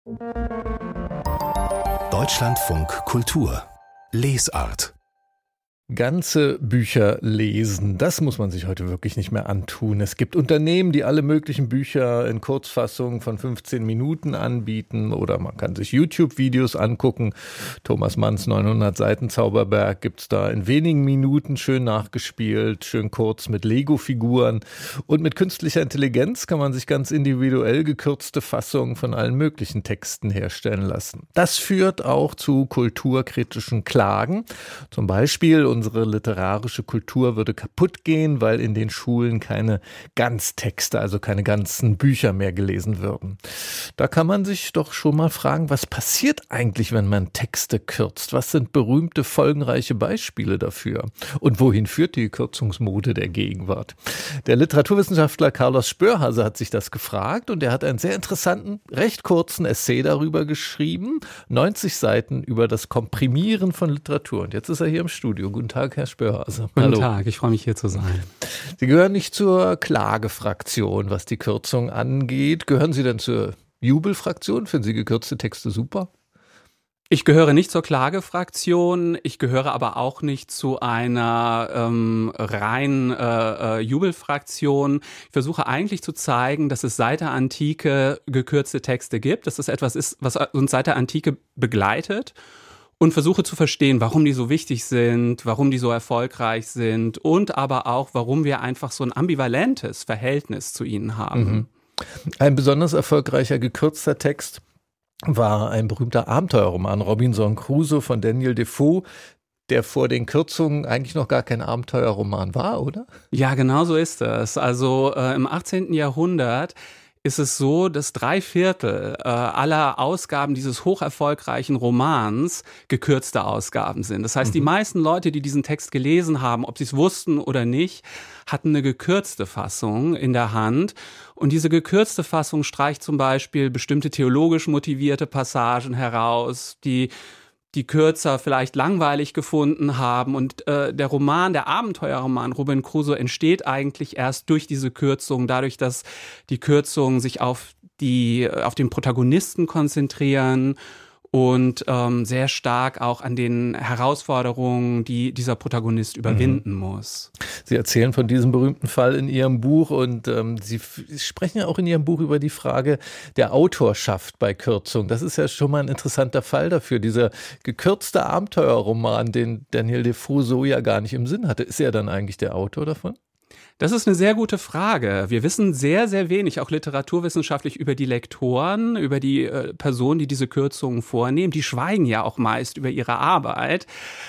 Deutschlandfunk Kultur Lesart. Ganze Bücher lesen, das muss man sich heute wirklich nicht mehr antun. Es gibt Unternehmen, die alle möglichen Bücher in Kurzfassung von 15 Minuten anbieten, oder man kann sich YouTube-Videos angucken. Thomas Manns 900 Seiten Zauberberg gibt's da in wenigen Minuten schön nachgespielt, schön kurz mit Lego-Figuren. Und mit künstlicher Intelligenz kann man sich ganz individuell gekürzte Fassungen von allen möglichen Texten herstellen lassen. Das führt auch zu kulturkritischen Klagen. Zum Beispiel unsere literarische Kultur würde kaputt gehen, weil in den Schulen keine Ganztexte, also keine ganzen Bücher mehr gelesen würden. Da kann man sich doch schon mal fragen, was passiert eigentlich, wenn man Texte kürzt? Was sind berühmte, folgenreiche Beispiele dafür? Und wohin führt die Kürzungsmode der Gegenwart? Der Literaturwissenschaftler Carlos Spörhase hat sich das gefragt und er hat einen sehr interessanten, recht kurzen Essay darüber geschrieben, 90 Seiten über das Komprimieren von Literatur. Und jetzt ist er hier im Studio. Guten Tag, Herr Spörhase. Guten Tag, ich freue mich, hier zu sein. Sie gehören nicht zur Klagefraktion, was die Kürzung angeht. Gehören Sie denn zur Jubelfraktion? Finden Sie gekürzte Texte super? Ich gehöre nicht zur Klagefraktion, ich gehöre aber auch nicht zu einer reinen Jubelfraktion. Ich versuche eigentlich zu zeigen, dass es seit der Antike gekürzte Texte gibt, dass es etwas ist, was uns seit der Antike begleitet. Und versuche zu verstehen, warum die so wichtig sind, warum die so erfolgreich sind und aber auch, warum wir einfach so ein ambivalentes Verhältnis zu ihnen haben. Ein besonders erfolgreicher gekürzter Text war ein berühmter Abenteuerroman, Robinson Crusoe von Daniel Defoe, der vor den Kürzungen eigentlich noch gar kein Abenteuerroman war, oder? Ja, genau so ist es. Also im 18. Jahrhundert ist es so, dass 3/4 aller Ausgaben dieses hocherfolgreichen Romans gekürzte Ausgaben sind. Das heißt, die meisten Leute, die diesen Text gelesen haben, ob sie es wussten oder nicht, hatten eine gekürzte Fassung in der Hand. Und diese gekürzte Fassung streicht zum Beispiel bestimmte theologisch motivierte Passagen heraus, die Kürzer vielleicht langweilig gefunden haben. Und der Roman, der Abenteuerroman Robinson Crusoe entsteht eigentlich erst durch diese Kürzung, dadurch, dass die Kürzungen sich auf den Protagonisten konzentrieren und sehr stark auch an den Herausforderungen, die dieser Protagonist überwinden muss. Sie erzählen von diesem berühmten Fall in Ihrem Buch und Sie sprechen ja auch in Ihrem Buch über die Frage der Autorschaft bei Kürzung. Das ist ja schon mal ein interessanter Fall dafür. Dieser gekürzte Abenteuerroman, den Daniel Defoe so ja gar nicht im Sinn hatte. Ist er dann eigentlich der Autor davon? Das ist eine sehr gute Frage. Wir wissen sehr, sehr wenig, auch literaturwissenschaftlich, über die Lektoren, über die Personen, die diese Kürzungen vornehmen. Die schweigen ja auch meist über ihre Arbeit.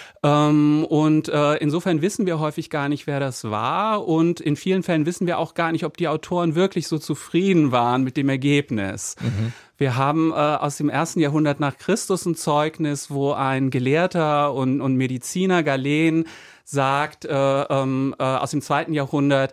Insofern wissen wir häufig gar nicht, wer das war. Und in vielen Fällen wissen wir auch gar nicht, ob die Autoren wirklich so zufrieden waren mit dem Ergebnis. Wir haben aus dem 1. Jahrhundert nach Christus ein Zeugnis, wo ein Gelehrter und Mediziner, Galen, sagt aus dem 2. Jahrhundert,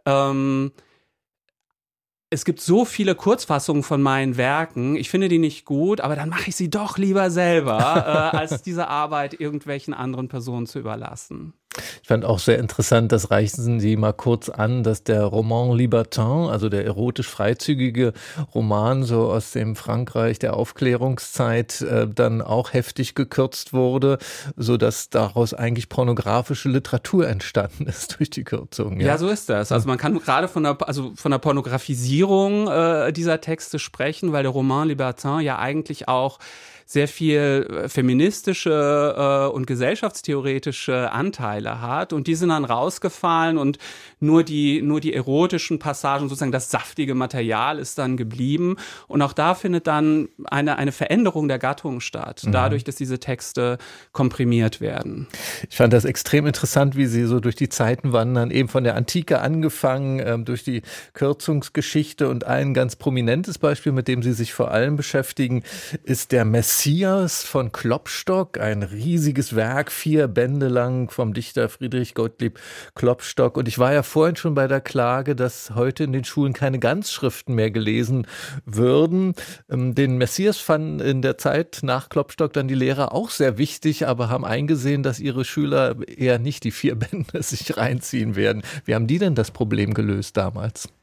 es gibt so viele Kurzfassungen von meinen Werken, ich finde die nicht gut, aber dann mache ich sie doch lieber selber, als diese Arbeit irgendwelchen anderen Personen zu überlassen. Ich fand auch sehr interessant, das reichen Sie mal kurz an, dass der Roman Libertin, also der erotisch-freizügige Roman so aus dem Frankreich der Aufklärungszeit, dann auch heftig gekürzt wurde, sodass daraus eigentlich pornografische Literatur entstanden ist durch die Kürzung. Ja, so ist das. Also man kann gerade von der Pornografisierung dieser Texte sprechen, weil der Roman Libertin ja eigentlich auch sehr viel feministische und gesellschaftstheoretische Anteile hat und die sind dann rausgefallen und nur die erotischen Passagen, sozusagen das saftige Material ist dann geblieben und auch da findet dann eine Veränderung der Gattung statt, dadurch, dass diese Texte komprimiert werden. Ich fand das extrem interessant, wie Sie so durch die Zeiten wandern, eben von der Antike angefangen, durch die Kürzungsgeschichte und ein ganz prominentes Beispiel, mit dem Sie sich vor allem beschäftigen, ist der Messias von Klopstock, ein riesiges Werk, 4 Bände lang vom Dichter Friedrich Gottlieb Klopstock. Und ich war ja vorhin schon bei der Klage, dass heute in den Schulen keine Ganzschriften mehr gelesen würden. Den Messias fanden in der Zeit nach Klopstock dann die Lehrer auch sehr wichtig, aber haben eingesehen, dass ihre Schüler eher nicht die 4 Bände sich reinziehen werden. Wie haben die denn das Problem gelöst damals?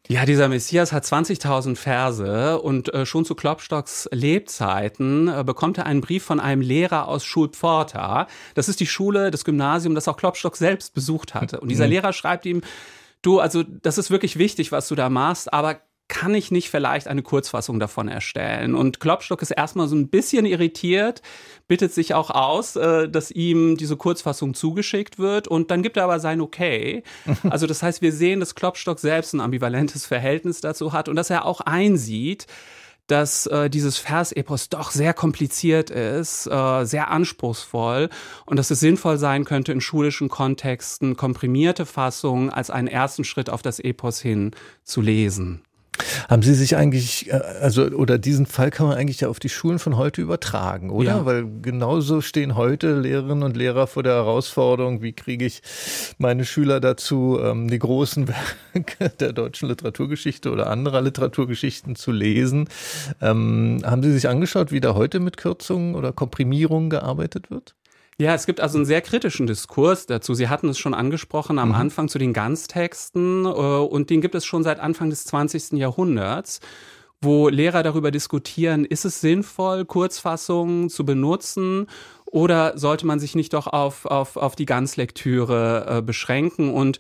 Ja, dieser Messias hat 20.000 Verse und schon zu Klopstocks Lebzeiten bekommt er einen Brief von einem Lehrer aus Schulpforta. Das ist die Schule, das Gymnasium, das auch Klopstock selbst besucht hatte. Und dieser Lehrer schreibt ihm, du, also das ist wirklich wichtig, was du da machst, aber kann ich nicht vielleicht eine Kurzfassung davon erstellen? Und Klopstock ist erstmal so ein bisschen irritiert, bittet sich auch aus, dass ihm diese Kurzfassung zugeschickt wird und dann gibt er aber sein Okay. Also das heißt, wir sehen, dass Klopstock selbst ein ambivalentes Verhältnis dazu hat und dass er auch einsieht, dass dieses Versepos doch sehr kompliziert ist, sehr anspruchsvoll und dass es sinnvoll sein könnte, in schulischen Kontexten komprimierte Fassungen als einen ersten Schritt auf das Epos hin zu lesen. Haben Sie sich eigentlich, oder diesen Fall kann man eigentlich ja auf die Schulen von heute übertragen, oder? Ja. Weil genauso stehen heute Lehrerinnen und Lehrer vor der Herausforderung, wie kriege ich meine Schüler dazu, die großen Werke der deutschen Literaturgeschichte oder anderer Literaturgeschichten zu lesen. Haben Sie sich angeschaut, wie da heute mit Kürzungen oder Komprimierungen gearbeitet wird? Ja, es gibt also einen sehr kritischen Diskurs dazu. Sie hatten es schon angesprochen am Anfang zu den Ganztexten und den gibt es schon seit Anfang des 20. Jahrhunderts, wo Lehrer darüber diskutieren, ist es sinnvoll, Kurzfassungen zu benutzen oder sollte man sich nicht doch auf die Ganzlektüre beschränken? Und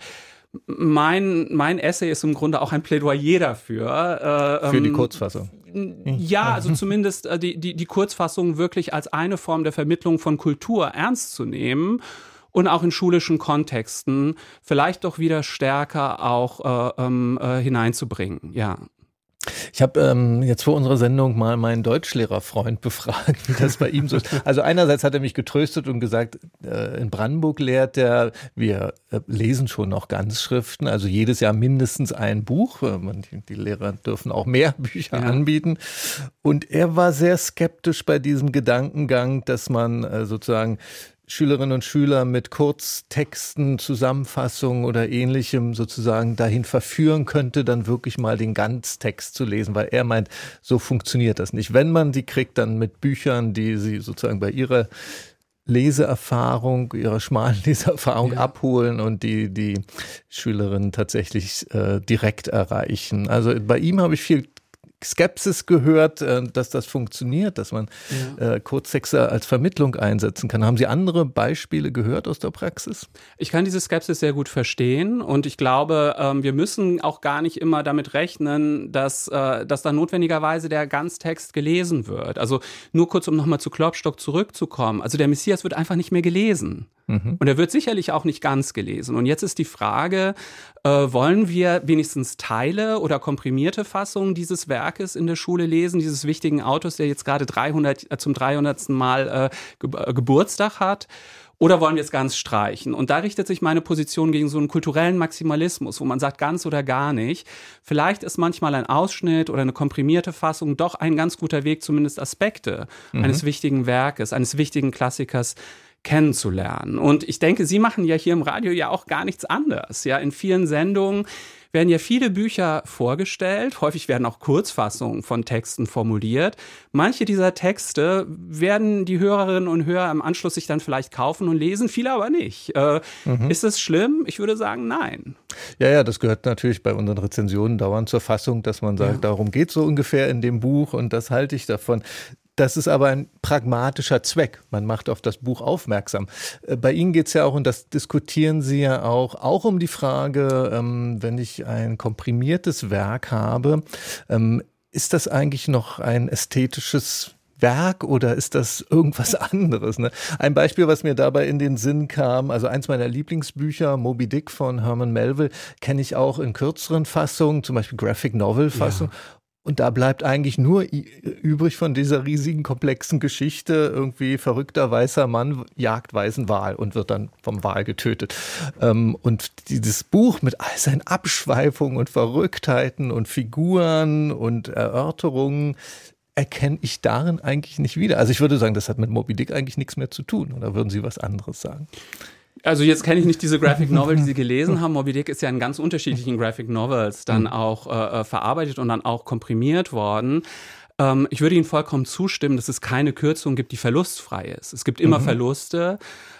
mein Essay ist im Grunde auch ein Plädoyer dafür. Für die Kurzfassung. Ja, also zumindest die Kurzfassung wirklich als eine Form der Vermittlung von Kultur ernst zu nehmen und auch in schulischen Kontexten vielleicht doch wieder stärker auch hineinzubringen, ja. Ich habe jetzt vor unserer Sendung mal meinen Deutschlehrerfreund befragt, wie das bei ihm so ist. Also einerseits hat er mich getröstet und gesagt, in Brandenburg lehrt er, wir lesen schon noch Ganzschriften, also jedes Jahr mindestens ein Buch. Die Lehrer dürfen auch mehr Bücher anbieten. Und er war sehr skeptisch bei diesem Gedankengang, dass man sozusagen Schülerinnen und Schüler mit Kurztexten, Zusammenfassungen oder Ähnlichem sozusagen dahin verführen könnte, dann wirklich mal den Ganztext zu lesen, weil er meint, so funktioniert das nicht. Wenn man die kriegt, dann mit Büchern, die sie sozusagen bei ihrer Leseerfahrung, ihrer schmalen Leseerfahrung abholen und die Schülerinnen tatsächlich direkt erreichen. Also bei ihm habe ich viel Skepsis gehört, dass das funktioniert, dass man Kurztexte als Vermittlung einsetzen kann. Haben Sie andere Beispiele gehört aus der Praxis? Ich kann diese Skepsis sehr gut verstehen und ich glaube, wir müssen auch gar nicht immer damit rechnen, dass da notwendigerweise der Ganztext gelesen wird. Also nur kurz, um nochmal zu Klopstock zurückzukommen. Also der Messias wird einfach nicht mehr gelesen. Und er wird sicherlich auch nicht ganz gelesen. Und jetzt ist die Frage, wollen wir wenigstens Teile oder komprimierte Fassungen dieses Werkes in der Schule lesen, dieses wichtigen Autors, der jetzt gerade zum 300. Mal Geburtstag hat? Oder wollen wir es ganz streichen? Und da richtet sich meine Position gegen so einen kulturellen Maximalismus, wo man sagt, ganz oder gar nicht. Vielleicht ist manchmal ein Ausschnitt oder eine komprimierte Fassung doch ein ganz guter Weg, zumindest Aspekte eines wichtigen Werkes, eines wichtigen Klassikers kennenzulernen. Und ich denke, Sie machen ja hier im Radio ja auch gar nichts anderes. Ja, in vielen Sendungen werden ja viele Bücher vorgestellt. Häufig werden auch Kurzfassungen von Texten formuliert. Manche dieser Texte werden die Hörerinnen und Hörer im Anschluss sich dann vielleicht kaufen und lesen, viele aber nicht. Ist das schlimm? Ich würde sagen, nein. Ja, das gehört natürlich bei unseren Rezensionen dauernd zur Fassung, dass man sagt, darum geht es so ungefähr in dem Buch und das halte ich davon. Das ist aber ein pragmatischer Zweck. Man macht auf das Buch aufmerksam. Bei Ihnen geht es ja auch, und das diskutieren Sie ja auch um die Frage, wenn ich ein komprimiertes Werk habe, ist das eigentlich noch ein ästhetisches Werk oder ist das irgendwas anderes? Ne? Ein Beispiel, was mir dabei in den Sinn kam, also eins meiner Lieblingsbücher, Moby Dick von Herman Melville, kenne ich auch in kürzeren Fassungen, zum Beispiel Graphic Novel Fassung. Ja. Und da bleibt eigentlich nur übrig von dieser riesigen, komplexen Geschichte, irgendwie verrückter weißer Mann jagt weißen Wal und wird dann vom Wal getötet. Und dieses Buch mit all seinen Abschweifungen und Verrücktheiten und Figuren und Erörterungen erkenne ich darin eigentlich nicht wieder. Also ich würde sagen, das hat mit Moby Dick eigentlich nichts mehr zu tun. Oder würden Sie was anderes sagen? Also jetzt kenne ich nicht diese Graphic Novel, die Sie gelesen haben. Moby Dick ist ja in ganz unterschiedlichen Graphic Novels dann auch verarbeitet und dann auch komprimiert worden. Ich würde Ihnen vollkommen zustimmen, dass es keine Kürzung gibt, die verlustfrei ist. Es gibt immer Verluste.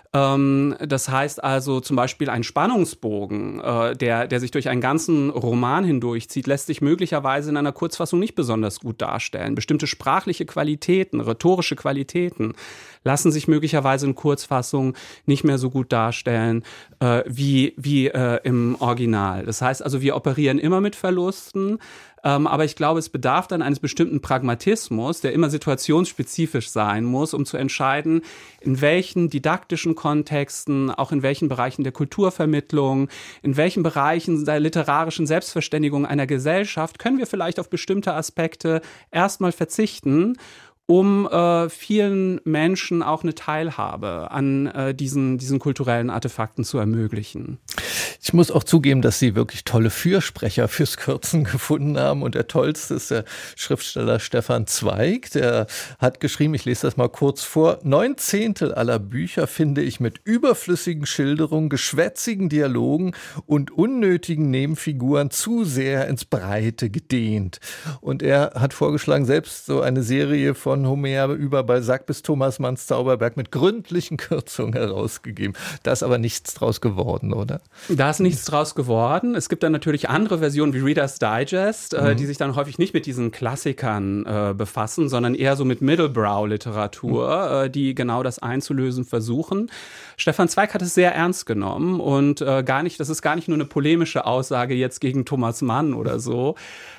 Das heißt also zum Beispiel ein Spannungsbogen, der sich durch einen ganzen Roman hindurchzieht, lässt sich möglicherweise in einer Kurzfassung nicht besonders gut darstellen. Bestimmte sprachliche Qualitäten, rhetorische Qualitäten lassen sich möglicherweise in Kurzfassung nicht mehr so gut darstellen wie im Original. Das heißt also, wir operieren immer mit Verlusten, aber ich glaube, es bedarf dann eines bestimmten Pragmatismus, der immer situationsspezifisch sein muss, um zu entscheiden, in welchen didaktischen Kontexten, auch in welchen Bereichen der Kulturvermittlung, in welchen Bereichen der literarischen Selbstverständigung einer Gesellschaft können wir vielleicht auf bestimmte Aspekte erstmal verzichten, um vielen Menschen auch eine Teilhabe an diesen kulturellen Artefakten zu ermöglichen. Ich muss auch zugeben, dass Sie wirklich tolle Fürsprecher fürs Kürzen gefunden haben. Und der tollste ist der Schriftsteller Stefan Zweig. Der hat geschrieben, ich lese das mal kurz vor: 9/10 aller Bücher finde ich mit überflüssigen Schilderungen, geschwätzigen Dialogen und unnötigen Nebenfiguren zu sehr ins Breite gedehnt. Und er hat vorgeschlagen, selbst so eine Serie von Homer über Balzac bis Thomas Manns Zauberberg mit gründlichen Kürzungen herausgegeben. Da ist aber nichts draus geworden, oder? Da ist nichts draus geworden. Es gibt dann natürlich andere Versionen wie Reader's Digest, die sich dann häufig nicht mit diesen Klassikern befassen, sondern eher so mit Middlebrow-Literatur, die genau das einzulösen versuchen. Stefan Zweig hat es sehr ernst genommen und das ist gar nicht nur eine polemische Aussage jetzt gegen Thomas Mann oder so,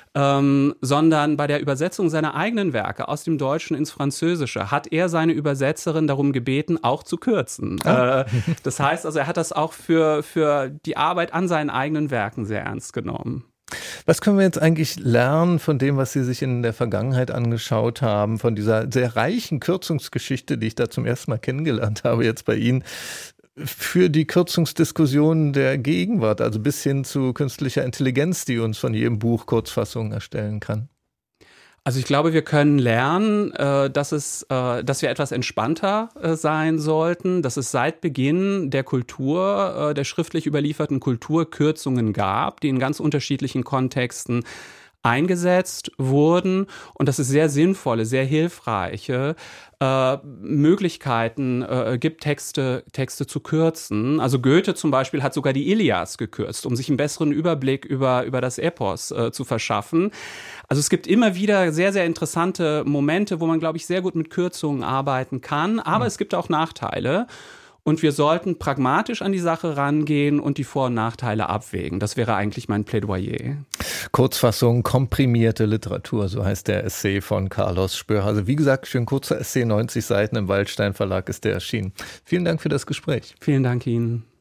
sondern bei der Übersetzung seiner eigenen Werke aus dem Deutschen ins Französische hat er seine Übersetzerin darum gebeten, auch zu kürzen. Das heißt also, er hat das auch für die Arbeit an seinen eigenen Werken sehr ernst genommen. Was können wir jetzt eigentlich lernen von dem, was Sie sich in der Vergangenheit angeschaut haben, von dieser sehr reichen Kürzungsgeschichte, die ich da zum ersten Mal kennengelernt habe, jetzt bei Ihnen, für die Kürzungsdiskussion der Gegenwart, also bis hin zu künstlicher Intelligenz, die uns von jedem Buch Kurzfassungen erstellen kann? Also ich glaube, wir können lernen, dass wir etwas entspannter sein sollten, dass es seit Beginn der Kultur, der schriftlich überlieferten Kultur, Kürzungen gab, die in ganz unterschiedlichen Kontexten eingesetzt wurden und dass es sehr sinnvolle, sehr hilfreiche Möglichkeiten gibt, Texte zu kürzen. Also Goethe zum Beispiel hat sogar die Ilias gekürzt, um sich einen besseren Überblick über das Epos zu verschaffen. Also es gibt immer wieder sehr, sehr interessante Momente, wo man, glaube ich, sehr gut mit Kürzungen arbeiten kann, aber es gibt auch Nachteile. Und wir sollten pragmatisch an die Sache rangehen und die Vor- und Nachteile abwägen. Das wäre eigentlich mein Plädoyer. Kurzfassung, komprimierte Literatur, so heißt der Essay von Carlos Spöhr. Also wie gesagt, schön kurzer Essay, 90 Seiten, im Waldstein Verlag ist der erschienen. Vielen Dank für das Gespräch. Vielen Dank Ihnen.